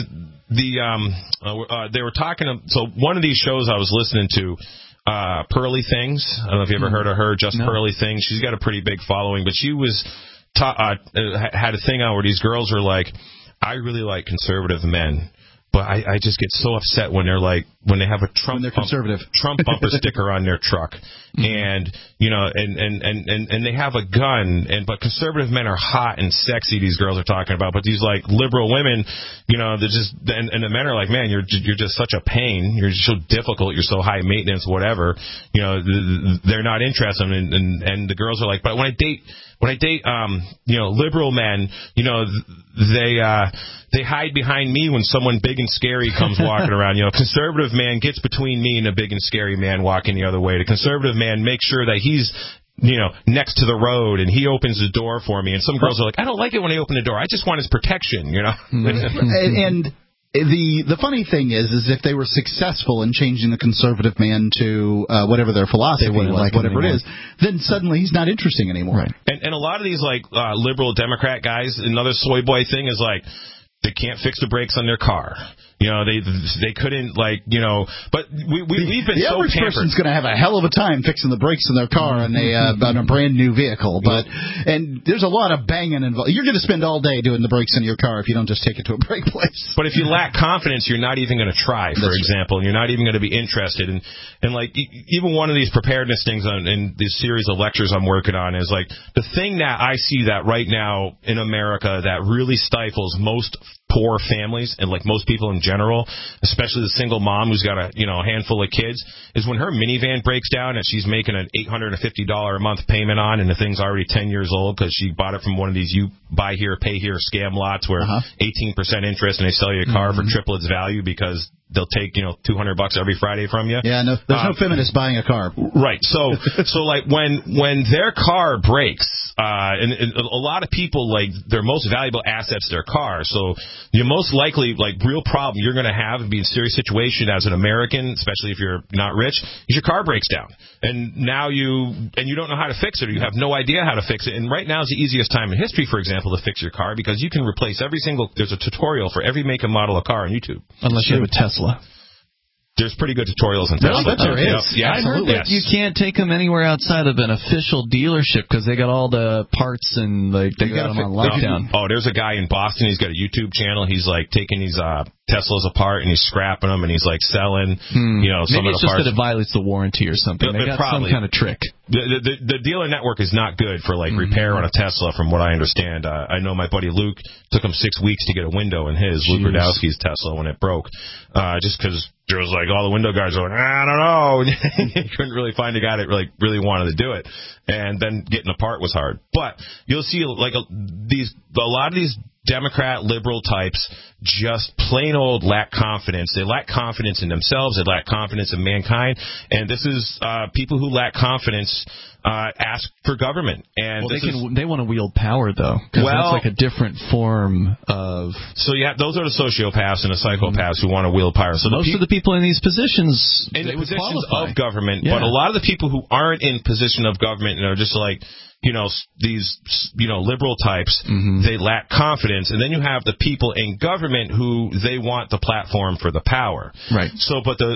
Speaker 5: they were talking. So one of these shows I was listening to. Pearly Things. I don't know if you ever heard of her, Pearly Things. She's got a pretty big following, but she was had a thing on where these girls are like, I really like conservative men, but I just get so upset when they're when they have a Trump bumper sticker on their truck, and and they have a gun, but conservative men are hot and sexy. These girls are talking about, but these liberal women, they're just, and the men are like, man, you're just such a pain. You're so difficult. You're so high maintenance. Whatever. They're not interested. And the girls are like, but when I date liberal men, they hide behind me when someone big and scary comes walking around. Conservative man gets between me and a big and scary man walking the other way. The conservative man makes sure that he's next to the road, and he opens the door for me. And some girls are like, I don't like it when they open the door. I just want his protection,
Speaker 3: And the funny thing is if they were successful in changing the conservative man to whatever their philosophy was, whatever it is, then suddenly he's not interesting anymore.
Speaker 5: Right. And a lot of these liberal Democrat guys, another soy boy thing is they can't fix the brakes on their car. They couldn't but we've been
Speaker 3: the
Speaker 5: so
Speaker 3: average
Speaker 5: pampered.
Speaker 3: person's going to have a hell of a time fixing the brakes in their car on a brand new vehicle, and there's a lot of banging involved. You're going to spend all day doing the brakes in your car if you don't just take it to a brake place.
Speaker 5: But if you lack confidence, you're not even going to try, for example, and you're not even going to be interested. And even one of these preparedness things in this series of lectures I'm working on is the thing that I see that right now in America that really stifles most poor families and most people in general, especially the single mom who's got a handful of kids, is when her minivan breaks down and she's making an $850 a month payment on, and the thing's already 10 years old because she bought it from one of these you buy here pay here scam lots where 18% interest and they sell you a car for triple its value because they'll take, $200 every Friday from you.
Speaker 3: Yeah, no, there's no feminist buying a car.
Speaker 5: Right. So like when their car breaks, and a lot of people, like, their most valuable assets, their car. So your most likely, like, real problem you're going to have and be in a serious situation as an American, especially if you're not rich, is your car breaks down. And now you don't know how to fix it, or you have no idea how to fix it. And right now is the easiest time in history, for example, to fix your car, because you can replace there's a tutorial for every make and model of car on YouTube.
Speaker 4: Unless you have a Tesla.
Speaker 5: There's pretty good tutorials in Tesla.
Speaker 3: No, there is.
Speaker 5: Yeah,
Speaker 4: I heard that you can't take them anywhere outside of an official dealership because they got all the parts and they got them on lockdown.
Speaker 5: Oh, there's a guy in Boston. He's got a YouTube channel. He's like taking these Teslas apart and he's scrapping them and he's like selling, some
Speaker 4: Maybe
Speaker 5: of the
Speaker 4: it's just
Speaker 5: parts.
Speaker 4: that it violates the warranty or something. They got some kind of trick.
Speaker 5: The dealer network is not good for like repair on a Tesla, from what I understand. I know my buddy Luke took him 6 weeks to get a window in his Luke Radowski's Tesla when it broke, just because there was like all the window guys going, I don't know. He couldn't really find a guy that really wanted to do it, and then getting a part was hard. But you'll see like a lot of these Democrat liberal types just plain old lack confidence. They lack confidence in themselves. They lack confidence in mankind. And this is people who lack confidence ask for government. And
Speaker 4: they want to wield power, though, because that's like a different form of.
Speaker 5: So those are the sociopaths and the psychopaths who want to wield power. So
Speaker 4: most of the people in these positions,
Speaker 5: in the positions of government, but a lot of the people who aren't in position of government and are just like, these liberal types, they lack confidence. And then you have the people in government who they want the platform for the power.
Speaker 4: Right.
Speaker 5: So, but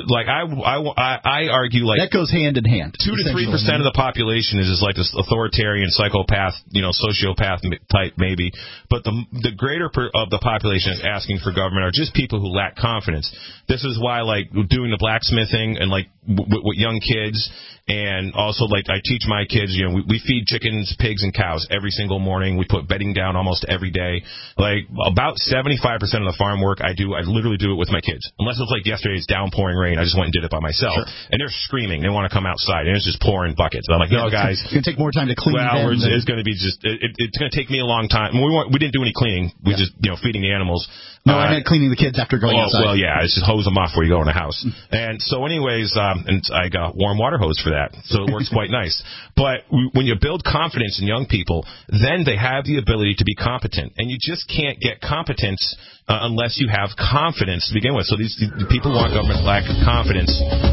Speaker 5: I argue like
Speaker 3: that goes hand in hand.
Speaker 5: 2 to 3% of the population is like this authoritarian psychopath, sociopath type maybe. But the greater of the population is asking for government are just people who lack confidence. This is why like doing the blacksmithing and like with young kids. And also, like, I teach my kids, we feed chickens, pigs, and cows every single morning. We put bedding down almost every day. Like, about 75% of the farm work I literally do it with my kids. Unless it's like yesterday's downpouring rain, I just went and did it by myself. Sure. And they're screaming. They want to come outside, and it's just pouring buckets. And I'm like, no, guys.
Speaker 3: It's going to take more time to clean them.
Speaker 5: Well, it's going to be just, it's going to take me a long time. We didn't do any cleaning. We just, feeding the animals.
Speaker 3: No, I meant cleaning the kids after going outside.
Speaker 5: Well, yeah, it's just hose them off before you go in the house. And so anyways, and I got warm water hose for that, so it works quite nice. But when you build confidence in young people, then they have the ability to be competent. And you just can't get competence unless you have confidence to begin with. So these people want government lack of confidence.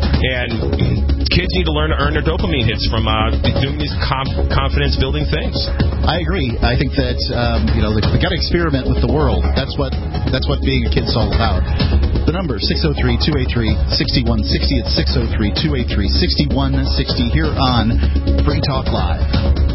Speaker 5: And kids need to learn to earn their dopamine hits from doing these confidence-building things.
Speaker 3: I agree. I think that, they got to experiment with the world. That's what being a kid's all about. The number, 603-283-6160. It's 603-283-6160 here on Free Talk Live.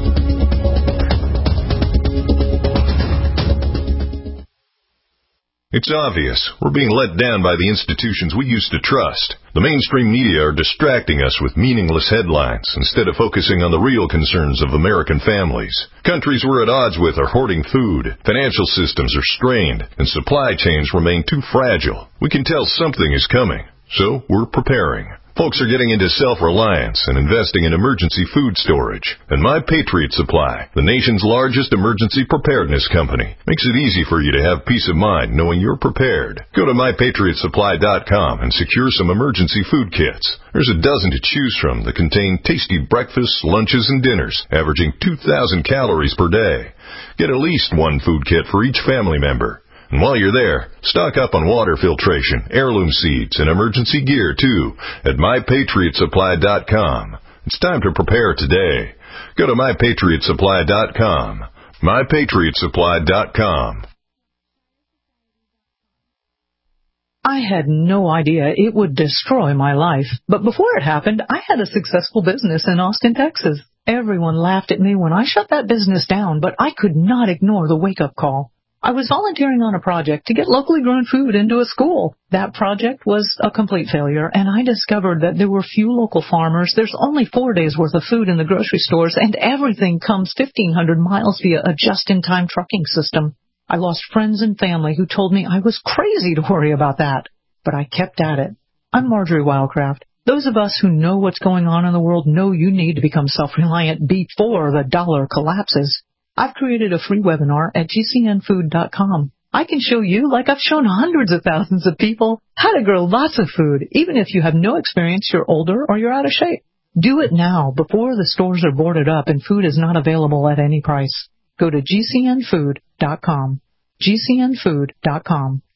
Speaker 15: It's obvious. We're being let down by the institutions we used to trust. The mainstream media are distracting us with meaningless headlines instead of focusing on the real concerns of American families. Countries we're at odds with are hoarding food, financial systems are strained, and supply chains remain too fragile. We can tell something is coming, so we're preparing. Folks are getting into self-reliance and investing in emergency food storage. And My Patriot Supply, the nation's largest emergency preparedness company, makes it easy for you to have peace of mind knowing you're prepared. Go to MyPatriotSupply.com and secure some emergency food kits. There's a dozen to choose from that contain tasty breakfasts, lunches, and dinners, averaging 2,000 calories per day. Get at least one food kit for each family member. And while you're there, stock up on water filtration, heirloom seeds, and emergency gear, too, at MyPatriotSupply.com. It's time to prepare today. Go to MyPatriotSupply.com. MyPatriotSupply.com.
Speaker 16: I had no idea it would destroy my life. But before it happened, I had a successful business in Austin, Texas. Everyone laughed at me when I shut that business down, but I could not ignore the wake-up call. I was volunteering on a project to get locally grown food into a school. That project was a complete failure, and I discovered that there were few local farmers. There's only 4 days' worth of food in the grocery stores, and everything comes 1,500 miles via a just-in-time trucking system. I lost friends and family who told me I was crazy to worry about that, but I kept at it. I'm Marjorie Wildcraft. Those of us who know what's going on in the world know you need to become self-reliant before the dollar collapses. I've created a free webinar at GCNfood.com. I can show you, like I've shown hundreds of thousands of people, how to grow lots of food, even if you have no experience, you're older, or you're out of shape. Do it now, before the stores are boarded up and food is not available at any price. Go to GCNfood.com. GCNfood.com.